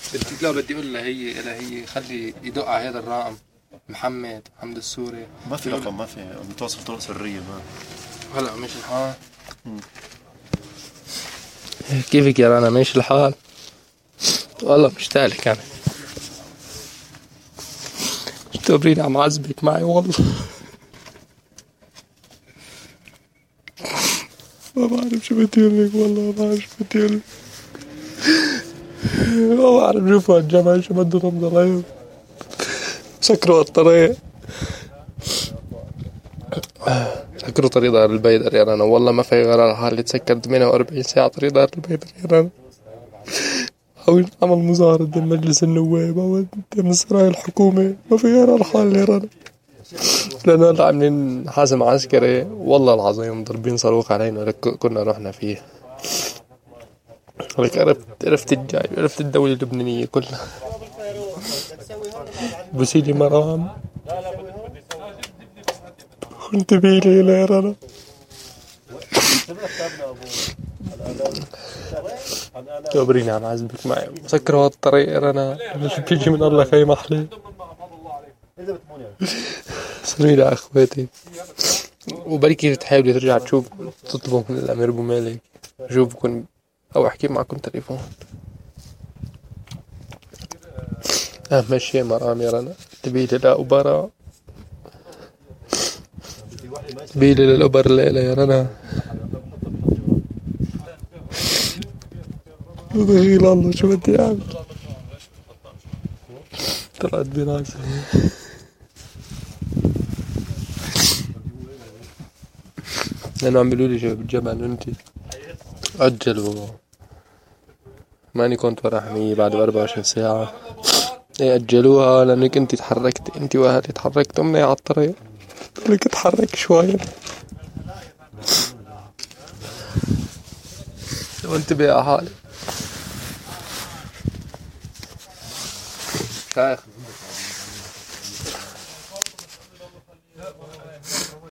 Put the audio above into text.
بدي اقول لها هي خلي يدق على هذا الرقم، محمد السوري. ما في رقم، ما في متواصل طرق سرية ما. هلا ماشي الحال. كيفك يا رنا؟ ماشي الحال؟ والله مشتاق لك انا. توريني عم عذبك معي والله. ما بعرف شو بدي اقول لك، والله ما بعرف شو بدي اقول لك. ما بعرف شوفوا الجماعة شو بدهم ضلهم سكروا الطريق. سكروا طريق دار البيدر يا رنا، والله ما في غير على حالي تسكر 48 ساعة طريق دار البيدر يا رنا. أو عمل مظاهرة قدام مجلس النواب أو قدام سرايا الحكومة، ما في غير على الحال يا رنا. لأنه هلا عاملين حازم عسكري والله العظيم ضربين صاروخ علينا كنا رحنا فيه. لك عرفت الجاي، عرفت الدولة اللبنانية كلها. بوسيلي مرام كنت بيلي يا رنا. تبريني عم عزبك معي سكروا هالطريق يا رنا، شو بيجي من الله خي محلي. سلمي لي اخواتي، وبركي تحاولي ترجع تشوف تطلبوا من الامير ابو مالك اشوفكم او احكي معكم تليفون. اهم شيء مرام يا رنا، تبيلي لأوبرا، تبيلي للأوبر الليلة يا رنا. دخيل الله شو بدي اعمل، طلعت براسي. لأنه عم بيقولوا لي شباب الجبل انتي أجلوا، ماني كنت ورا حمية بعد 24 ساعة. ايه أجلوها لأنك انتي تحركت، انتي وأهلي تحركتوا مني على الطريق. لك اتحرك شوي وانتبه على حالي. شايخ